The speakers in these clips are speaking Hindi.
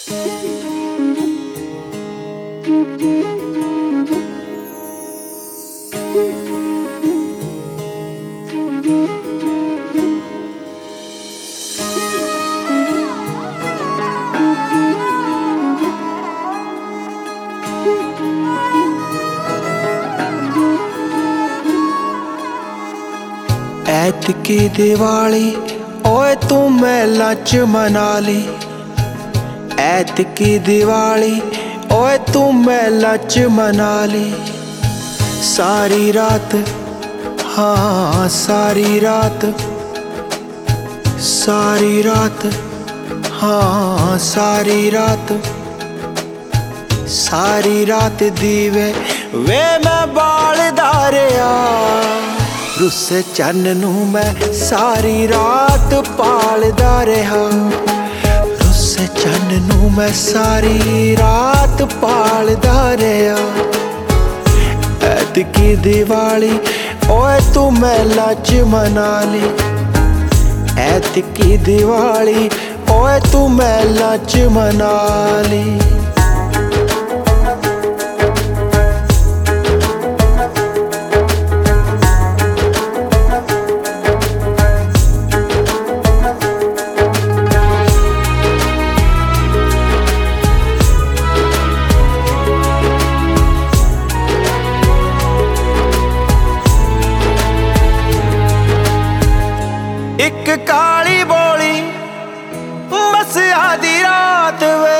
ऐतकी दिवाली ओए तू मेला च मना ली। ऐतकी दिवाली ओए तू मेला च मना ली। सारी रात हाँ सारी रात, सारी रात हाँ सारी रात, सारी रात दीवे वे मैं बालदा रहा। रुस्से चन्न नू मैं सारी रात पालदा रहा। रुस्से चन्न नू मैं सारी रात पालदा रहा। ऐतकी दिवाली ओए तू मेला च मना ली। ऐतकी दिवाली ओए तू मेला च मना ली। एक काली बोली बस आधी रात वे।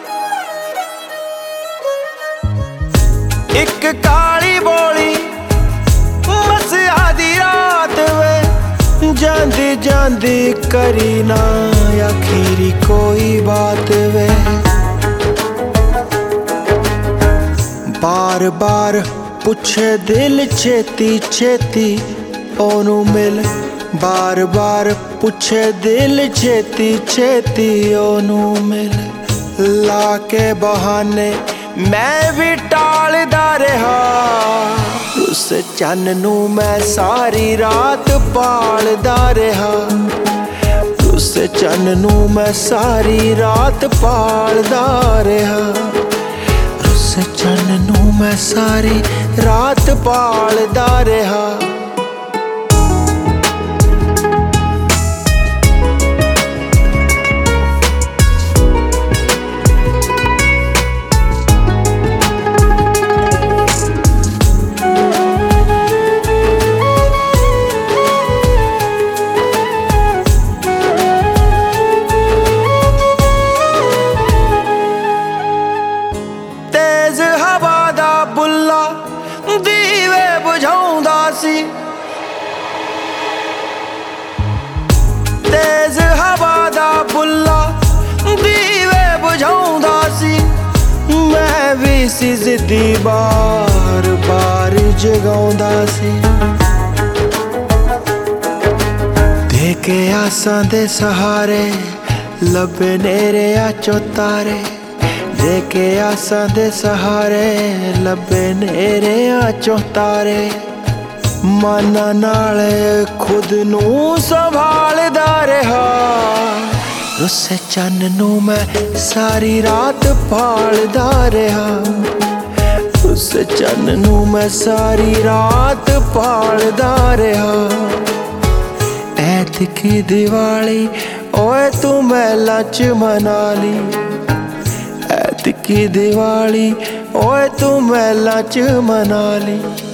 एक काली बोली बस आधी रात वे। जांदी जांदी करी ना आखिरी कोई बात वे। बार बार पूछे दिल छेती छेती ओनू मिल। बार बार पूछे दिल छेती छेती ओनू मिल। लाके बहाने मैं भी टालदा रहा। उस चन्न नू मैं सारी रात पालदा रहा। उस चन्न नू मैं सारी रात पालदा रहा। उस चन्न नू मैं सारी रात पालदा रहा। दीवे बुझाउंदा सी तेज हवा दा बुल्ला। दीवे बुझाउंदा सी मैं भी सी जिद्दी बार बार जगाउंदा सी। देके आसां दे सहारे लब्बे नेरे आ चौतारे। देके आसां दे सहारे लब्बे नेरे आ चौतारे। मन नाल खुद नू संभालदा रहा। रुस्से चन्न नू मैं सारी रात पालदा रहा। रुस्से चन्न नू मैं सारी रात पालदा रहा। ऐतकी दिवाली ओए तू मेला च मना ली। ऐतकी दिवाली ओए तू मेला च मना ली।